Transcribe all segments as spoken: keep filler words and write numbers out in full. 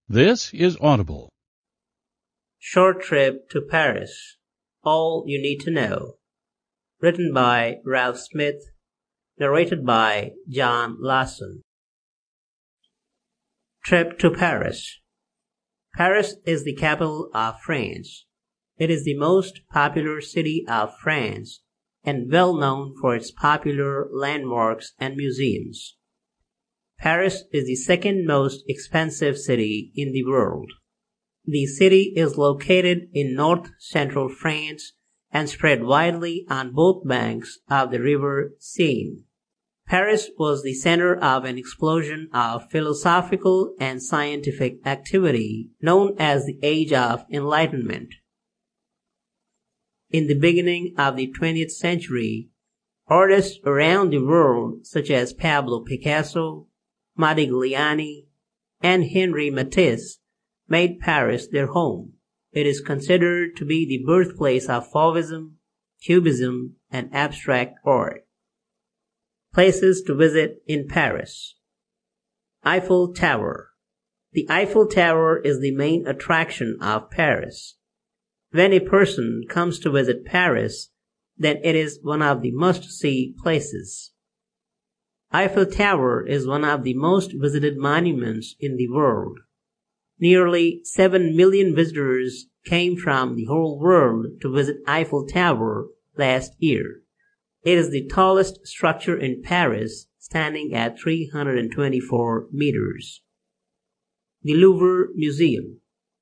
This is Audible. Short Trip to Paris. All You Need to Know. Written by Ralph Smith. Narrated by John Lawson. Trip to Paris. Paris is the capital of France. It is the most popular city of France and well known for its popular landmarks and museums. Paris is the second most expensive city in the world. The city is located in north-central France and spread widely on both banks of the river Seine. Paris was the center of an explosion of philosophical and scientific activity known as the Age of Enlightenment. In the beginning of the twentieth century, artists around the world such as Pablo Picasso, Modigliani, and Henri Matisse made Paris their home. It is considered to be the birthplace of Fauvism, Cubism, and abstract art. Places to visit in Paris. Eiffel Tower. The Eiffel Tower is the main attraction of Paris. When a person comes to visit Paris, then it is one of the must-see places. Eiffel Tower is one of the most visited monuments in the world. Nearly seven million visitors came from the whole world to visit Eiffel Tower last year. It is the tallest structure in Paris, standing at three hundred twenty-four meters. The Louvre Museum.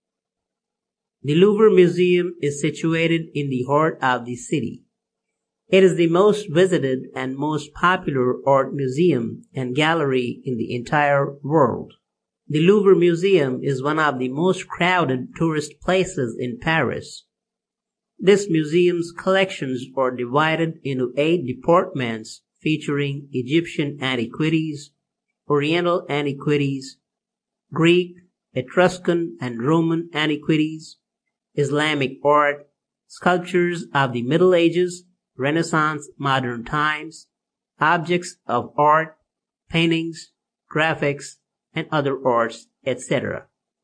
The Louvre Museum is situated in the heart of the city. It is the most visited and most popular art museum and gallery in the entire world. The Louvre Museum is one of the most crowded tourist places in Paris. This museum's collections are divided into eight departments featuring Egyptian antiquities, Oriental antiquities, Greek, Etruscan, and Roman antiquities, Islamic art, sculptures of the Middle Ages, Renaissance, modern times, objects of art, paintings, graphics, and other arts, et cetera.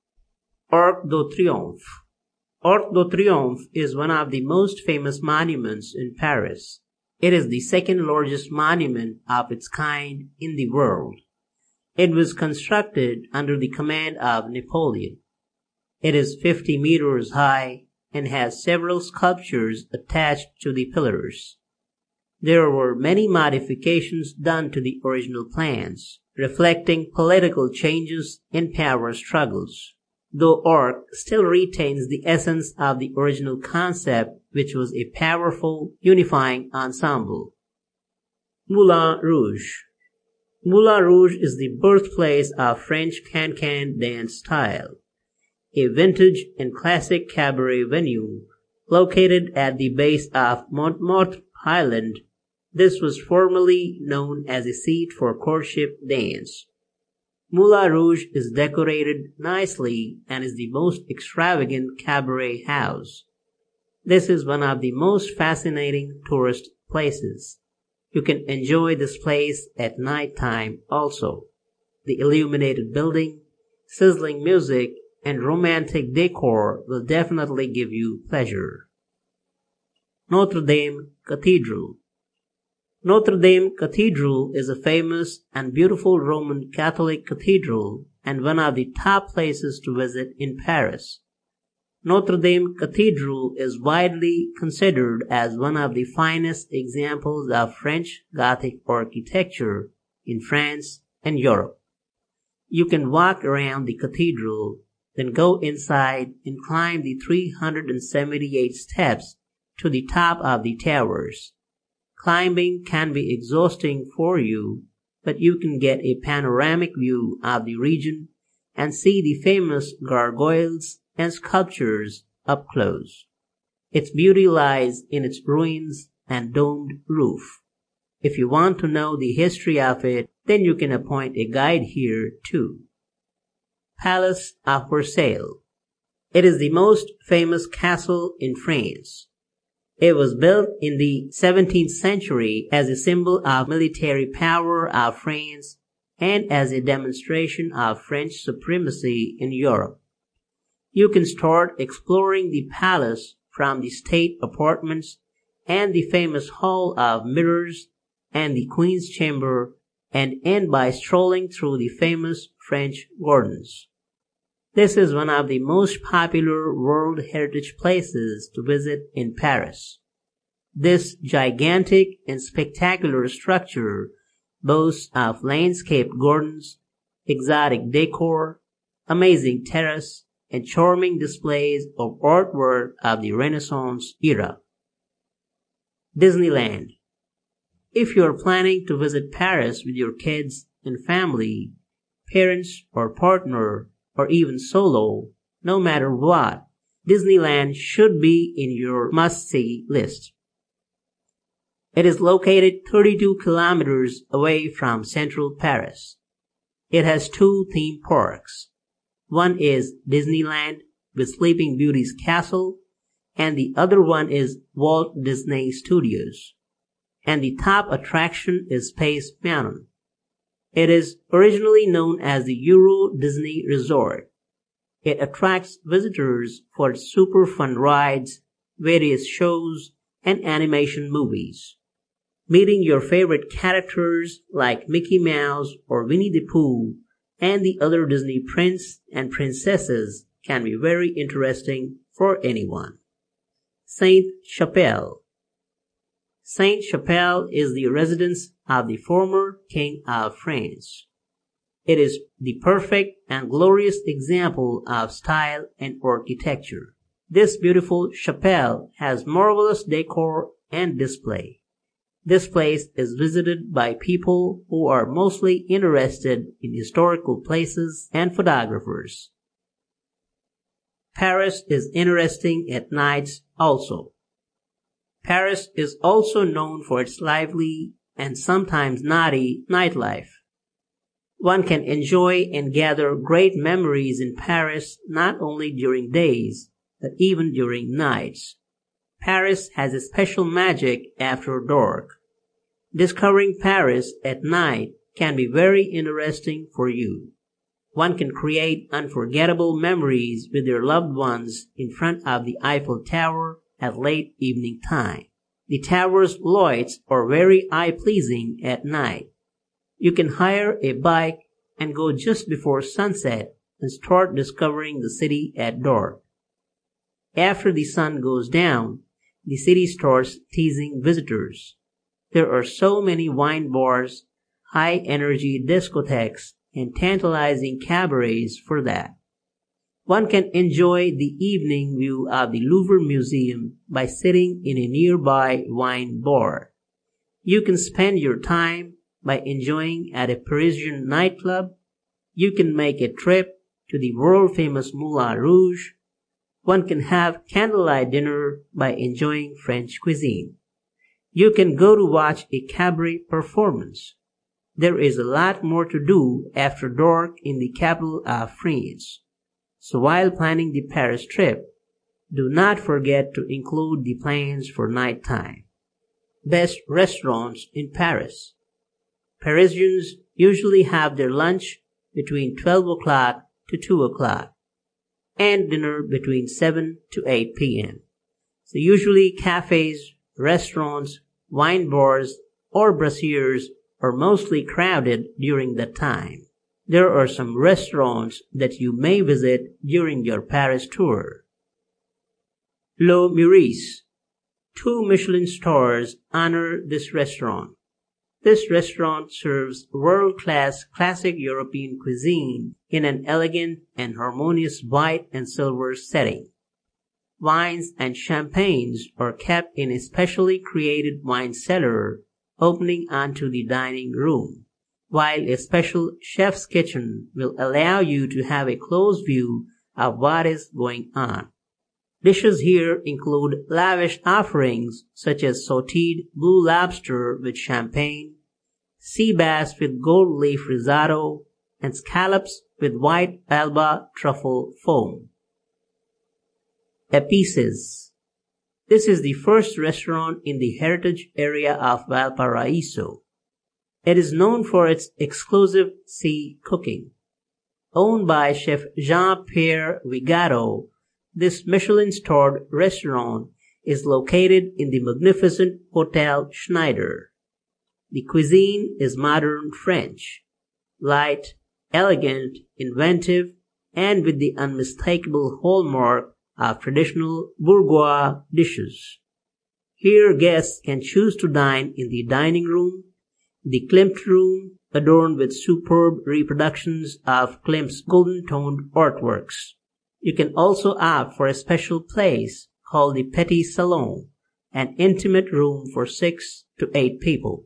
Arc de Triomphe. Arc de Triomphe is one of the most famous monuments in Paris. It is the second largest monument of its kind in the world. It was constructed under the command of Napoleon. It is fifty meters high and has several sculptures attached to the pillars. There were many modifications done to the original plans, reflecting political changes and power struggles, though Arc still retains the essence of the original concept, which was a powerful, unifying ensemble. Moulin Rouge. Moulin Rouge is the birthplace of French can-can dance style, a vintage and classic cabaret venue located at the base of Montmartre Highland. This was formerly known as a seat for courtship dance. Moulin Rouge is decorated nicely and is the most extravagant cabaret house. This is one of the most fascinating tourist places. You can enjoy this place at night time also. The illuminated building, sizzling music, and romantic decor will definitely give you pleasure. Notre Dame Cathedral. Notre Dame Cathedral is a famous and beautiful Roman Catholic cathedral and one of the top places to visit in Paris. Notre Dame Cathedral is widely considered as one of the finest examples of French Gothic architecture in France and Europe. You can walk around the cathedral, then go inside and climb the three hundred seventy-eight steps to the top of the towers. Climbing can be exhausting for you, but you can get a panoramic view of the region and see the famous gargoyles and sculptures up close. Its beauty lies in its ruins and domed roof. If you want to know the history of it, then you can appoint a guide here too. Palace of Versailles. It is the most famous castle in France. It was built in the seventeenth century as a symbol of military power of France and as a demonstration of French supremacy in Europe. You can start exploring the palace from the state apartments and the famous Hall of Mirrors and the Queen's Chamber, and end by strolling through the famous French gardens. This is one of the most popular World Heritage places to visit in Paris. This gigantic and spectacular structure boasts of landscaped gardens, exotic decor, amazing terrace, and charming displays of artwork of the Renaissance era. Disneyland. If you are planning to visit Paris with your kids and family, parents or partner, or even solo, no matter what, Disneyland should be in your must-see list. It is located thirty-two kilometers away from central Paris. It has two theme parks. One is Disneyland with Sleeping Beauty's castle, and the other one is Walt Disney Studios. And the top attraction is Space Mountain. It is originally known as the Euro Disney Resort. It attracts visitors for its super fun rides, various shows, and animation movies. Meeting your favorite characters like Mickey Mouse or Winnie the Pooh and the other Disney prince and princesses can be very interesting for anyone. Sainte-Chapelle. Sainte-Chapelle is the residence of the former King of France. It is the perfect and glorious example of style and architecture. This beautiful chapel has marvelous decor and display. This place is visited by people who are mostly interested in historical places and photographers. Paris is interesting at nights also. Paris is also known for its lively and sometimes naughty nightlife. One can enjoy and gather great memories in Paris not only during days, but even during nights. Paris has a special magic after dark. Discovering Paris at night can be very interesting for you. One can create unforgettable memories with their loved ones in front of the Eiffel Tower at late evening time. The tower's lights are very eye-pleasing at night. You can hire a bike and go just before sunset and start discovering the city at dark. After the sun goes down, the city starts teasing visitors. There are so many wine bars, high-energy discotheques, and tantalizing cabarets for that. One can enjoy the evening view of the Louvre Museum by sitting in a nearby wine bar. You can spend your time by enjoying at a Parisian nightclub. You can make a trip to the world-famous Moulin Rouge. One can have candlelight dinner by enjoying French cuisine. You can go to watch a cabaret performance. There is a lot more to do after dark in the capital of France. So while planning the Paris trip, do not forget to include the plans for nighttime. Best restaurants in Paris. Parisians usually have their lunch between twelve o'clock to two o'clock and dinner between seven to eight p.m. So usually cafes, restaurants, wine bars, or brasseries are mostly crowded during that time. There are some restaurants that you may visit during your Paris tour. Le Meurice. Two Michelin stars honor this restaurant. This restaurant serves world-class classic European cuisine in an elegant and harmonious white and silver setting. Wines and champagnes are kept in a specially created wine cellar opening onto the dining room, while a special chef's kitchen will allow you to have a close view of what is going on. Dishes here include lavish offerings such as sautéed blue lobster with champagne, sea bass with gold leaf risotto, and scallops with white Alba truffle foam. Epices. This is the first restaurant in the heritage area of Valparaiso. It is known for its exclusive sea cooking. Owned by Chef Jean-Pierre Vigato, this Michelin-starred restaurant is located in the magnificent Hotel Schneider. The cuisine is modern French, light, elegant, inventive, and with the unmistakable hallmark of traditional bourgeois dishes. Here guests can choose to dine in the dining room, the Klimt room, adorned with superb reproductions of Klimt's golden-toned artworks. You can also opt for a special place called the Petit Salon, an intimate room for six to eight people.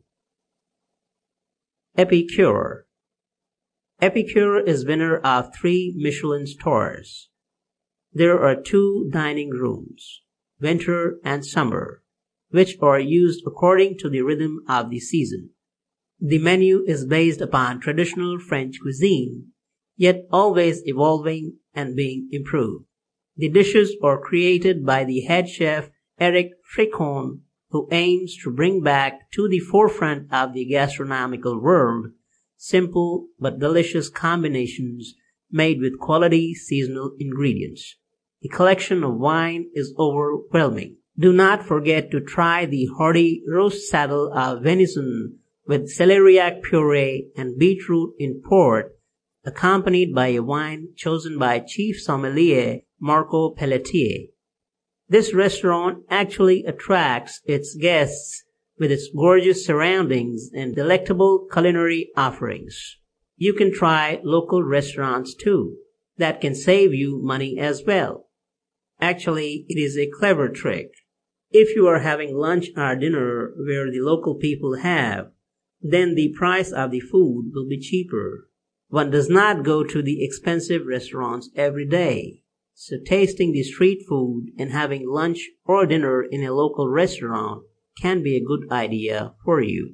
Epicure. Epicure is winner of three Michelin stars. There are two dining rooms, winter and summer, which are used according to the rhythm of the season. The menu is based upon traditional French cuisine, yet always evolving and being improved. The dishes are created by the head chef Eric Fricon, who aims to bring back to the forefront of the gastronomical world simple but delicious combinations made with quality seasonal ingredients. The collection of wine is overwhelming. Do not forget to try the hearty roast saddle of venison with celeriac puree and beetroot in port, accompanied by a wine chosen by Chief Sommelier Marco Pelletier. This restaurant actually attracts its guests with its gorgeous surroundings and delectable culinary offerings. You can try local restaurants too, that can save you money as well. Actually, it is a clever trick. If you are having lunch or dinner where the local people have, then the price of the food will be cheaper. One does not go to the expensive restaurants every day, so tasting the street food and having lunch or dinner in a local restaurant can be a good idea for you.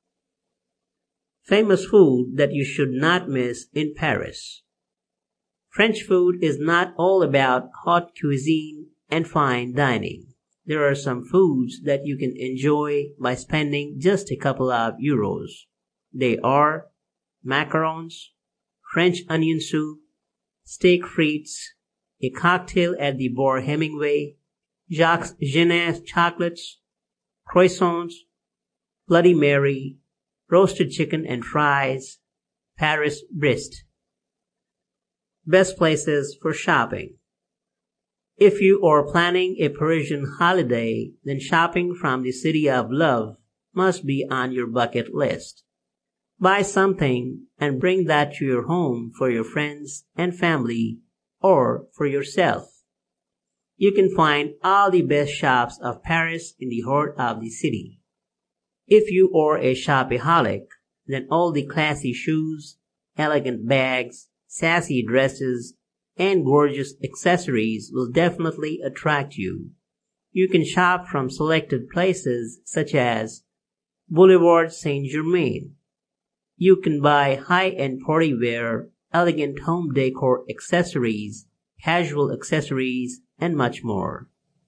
Famous food that you should not miss in Paris. French food is not all about haute cuisine and fine dining. There are some foods that you can enjoy by spending just a couple of euros. They are macarons, French onion soup, steak frites, a cocktail at the Bar Hemingway, Jacques Genin chocolates, croissants, Bloody Mary, roasted chicken and fries, Paris Brest. Best places for shopping. If you are planning a Parisian holiday, then shopping from the City of Love must be on your bucket list. Buy something and bring that to your home for your friends and family or for yourself. You can find all the best shops of Paris in the heart of the city. If you are a shopaholic, then all the classy shoes, elegant bags, sassy dresses, and gorgeous accessories will definitely attract you. You can shop from selected places such as Boulevard Saint-Germain. You can buy high-end party wear, elegant home decor accessories, casual accessories, and much more.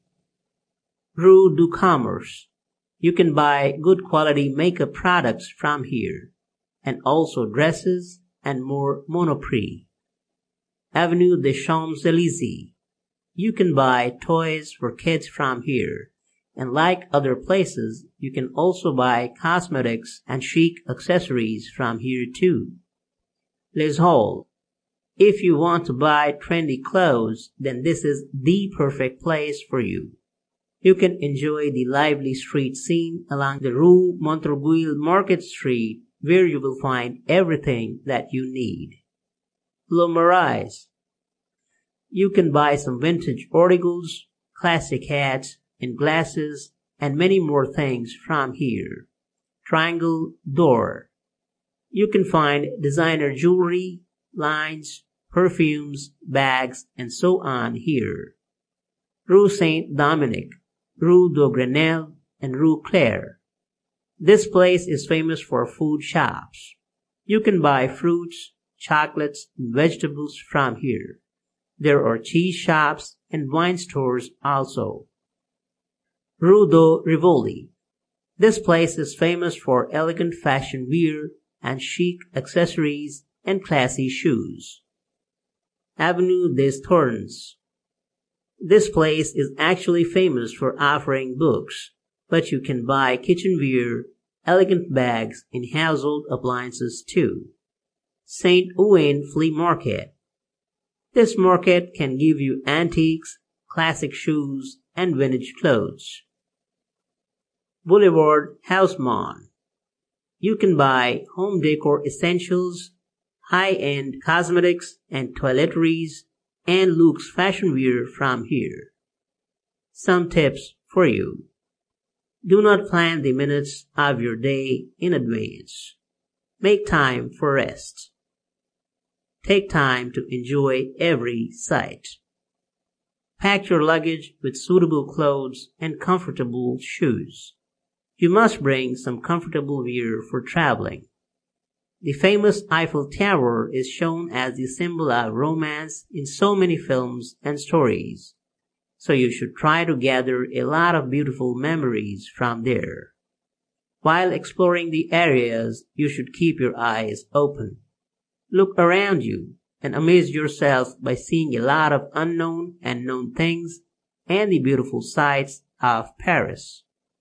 Rue du Commerce. You can buy good quality makeup products from here, and also dresses and more Monoprix. Avenue des Champs-Élysées. You can buy toys for kids from here, and like other places, you can also buy cosmetics and chic accessories from here too. Les Halles. If you want to buy trendy clothes, then this is the perfect place for you. You can enjoy the lively street scene along the Rue Montorgueil Market Street, where you will find everything that you need. Le Marais. You can buy some vintage articles, classic hats and glasses, and many more things from here. Triangle d'Or. You can find designer jewelry, lines, perfumes, bags, and so on here. Rue Saint-Dominique, Rue de Grenelle, and Rue Claire. This place is famous for food shops. You can buy fruits, chocolates, and vegetables from here. There are cheese shops and wine stores also. Rue de Rivoli. This place is famous for elegant fashion wear and chic accessories and classy shoes. Avenue des Tournes. This place is actually famous for offering books, but you can buy kitchenware, elegant bags, and household appliances too. Saint Ouen Flea Market. This market can give you antiques, classic shoes, and vintage clothes. Boulevard Haussmann. You can buy home decor essentials, high-end cosmetics and toiletries, and luxe fashion wear from here. Some tips for you. Do not plan the minutes of your day in advance. Make time for rest. Take time to enjoy every sight. Pack your luggage with suitable clothes and comfortable shoes. You must bring some comfortable wear for traveling. The famous Eiffel Tower is shown as the symbol of romance in so many films and stories, so you should try to gather a lot of beautiful memories from there. While exploring the areas, you should keep your eyes open. Look around you and amaze yourself by seeing a lot of unknown and known things and the beautiful sights of Paris.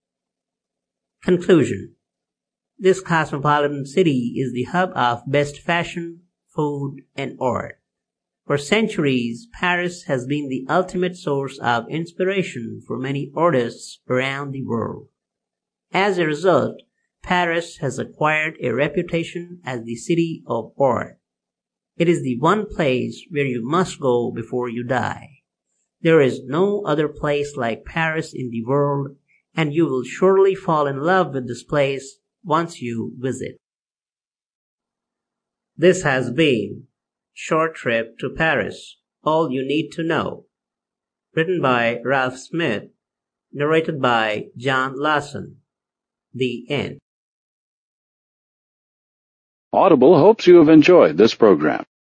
Conclusion. This cosmopolitan city is the hub of best fashion, food, and art. For centuries, Paris has been the ultimate source of inspiration for many artists around the world. As a result, Paris has acquired a reputation as the city of art. It is the one place where you must go before you die. There is no other place like Paris in the world, and you will surely fall in love with this place once you visit. This has been Short Trip to Paris, All You Need to Know, written by Ralph Smith, narrated by John Lawson. The end. Audible hopes you have enjoyed this program.